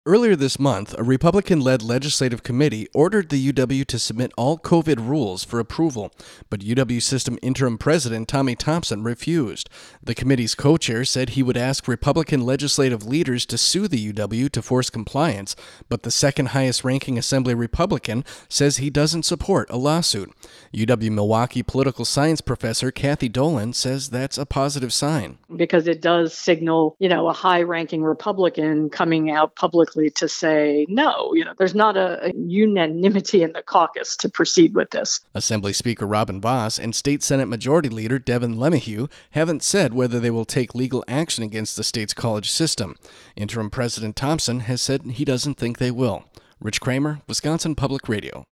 Earlier this month, a Republican-led legislative committee ordered the UW to submit all COVID rules for approval, but UW System interim president Tommy Thompson refused. The committee's co-chair said he would ask Republican legislative leaders to sue the UW to force compliance, but the second highest-ranking Assembly Republican says he doesn't support a lawsuit. UW-Milwaukee political science professor Kathy Dolan says that's a positive sign. Because it does signal, a high-ranking Republican coming out publicly to say, no, there's not a unanimity in the caucus to proceed with this. Assembly Speaker Robin Vos and State Senate Majority Leader Devin LeMahieu haven't said whether they will take legal action against the state's college system. Interim President Thompson has said he doesn't think they will. Rich Kramer, Wisconsin Public Radio.